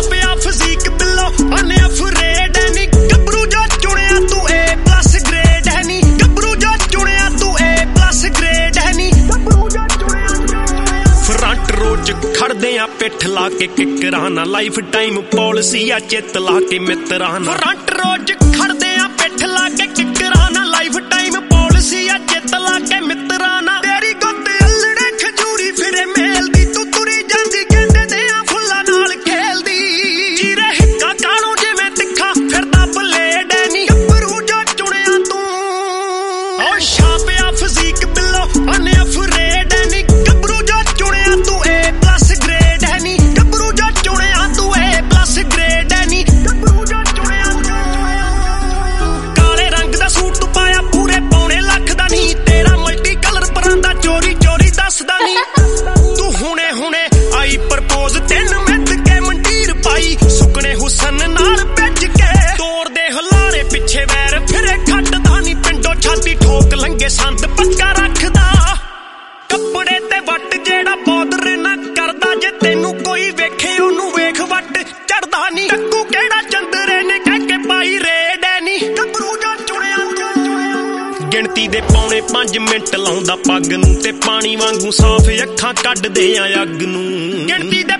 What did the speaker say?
ਛਾਪਿਆ ਫਿਜ਼ੀਕ ਬਿੱਲੋ ਅਨਅਫਰੇਡ ਐ ਨੀ ਗੱਭਰੂ ਜੋ ਚੁਣਿਆ ਤੂੰ A+ ਗ੍ਰੇਡ ਐ ਨੀ ਗੱਭਰੂ ਜੋ ਚੁਣਿਆ ਤੂੰ A+ ਗ੍ਰੇਡ ਐ ਨੀ ਗੱਭਰੂ ਜੋ ਚੁਣਿਆ ਫਰੰਟ ਰੋਡ 'ਚ ਖੜਦੇ ਆ ਪਿੱਠ ਲਾ ਕੇ ਕਿੱਕਰਾਂ ਨਾਲ ਲਾਈਫ ਟਾਈਮ ਪਾਲਿਸੀ ਆ ਚਿੱਤ ਲਾ ਕੇ ਮਿੱਤਰਾਂ ਨਾਲ ਫਰੰਟ ਰੋਡ 'ਚ ਖੜਦੇ ਆ ਪਿੱਠ ਲਾ ਕੇ ਕਿੱਕਰਾਂ ਨਾਲ ਲਾਈਫ ਟਾਈਮ ਪਾਲਿਸੀ ਆ ਚਿੱਤ ਲਾ ਕੇ ਮਿੱਤਰਾਂ ਨਾਲ ਤੇਰੀ ਗੁੱਤ ਅਲੜੇ ਖਜੂਰੀ ਫਿਰੇ ਮੇਲ ਦੀ ਤੂੰ ਤੁਰੀ ਜਾਂਦੀ ਕਹਿੰਦੇ ਦੇ ਆ ਫੁੱਲਾਂ ਨਾਲ ਖੇਲਦੀ ਚੀਰੇ ਹਿੱਕਾ ਕਾਣੂ ਜਿਵੇਂ ਤਿੱਖਾ ਫਿਰਦਾ ਬਲੇਡ ਐ ਨੀ ਗੱਭਰੂ ਜੋ ਚੁਣਿਆ ਤੂੰ ਓ ਛਾਪਿਆ ਫਿਜ਼ੀਕ ਬਿੱਲੋ ਅਨਅਫਰੇਡ ਐ ਨੀ ਗੱਭਰੂ ਜੋ ਚੁਣਿਆ ਤੂੰ A+ ਗ੍ਰੇਡ ਐ ਨੀ ਗੱਭਰੂ ਜੋ ਚੁਣਿਆ ਤੂੰ A+ ਗ੍ਰੇਡ ਐ ਨੀ ਗੱਭਰੂ ਜੋ ਚੁਣਿਆ ਕਾਲੇ ਰੰਗ ਦਾ ਸੂਟ ਤੂੰ ਪਾਇਆ ਪੂਰੇ ਪੌਣੇ ਲੱਖ ਦਾ ਨੀ ਤੇਰਾ ਮਲਟੀ ਕਲਰ ਪਰਾਂਦਾ ਚੋਰੀ ਚੋਰੀ ਦੱਸਦਾ ਨੀ ਤੂੰ ਹੁਣੇ ਹੁਣੇ ਆਈ ਪ੍ਰਪੋਜ਼ ਤੈਨੂੰ ਮਿੱਥ ਕੇ ਮੰਡੀਰ ਪਾਈ ਸੁਕਣੇ ਹੁਸਨ ਨਾਲ ਭਿੱਜ ਕੇ ਤੋੜਦੇ ਹੁਲਾਰੇ ਪਿੱਛੇ ਵੈਰ ਫਿਰੇ ਖੱਟਦਾ ਨੀ ਪਿੰਡੋਂ ਛਾਤੀ ਠੋਕ ਲੰਗੇ ਸੰਦ ਪੱਕਾ ਰੱਖਦਾ ਕੱਪੜੇ ਤੇ ਵੱਟ ਜਿਹੜਾ ਬੋਦਰੇ ਨਾ ਕਰਦਾ ਜੇ ਤੈਨੂੰ ਕੋਈ ਵੇਖੇ ਉਹਨੂੰ ਵੇਖ ਵੱਟ ਚੜਦਾ ਨੀ ਟੱਕੂ ਕਿਹੜਾ ਚੰਦਰੇ ਨੇ ਕਹਿ ਕੇ ਪਾਈ ਰੇਡ ਐ ਨੀ ਗੱਭਰੂ ਜੋ ਚੁਣਿਆ ਗਿਣਤੀ ਦੇ ਪੌਣੇ 5 ਮਿੰਟ ਲਾਉਂਦਾ ਪੱਗ ਨੂੰ ਤੇ ਪਾਣੀ ਵਾਂਗੂ ਸਾਫ਼ ਅੱਖਾਂ ਕੱਢਦੇ ਆ ਅੱਗ ਨੂੰ ਗਿਣਤੀ ਦੇ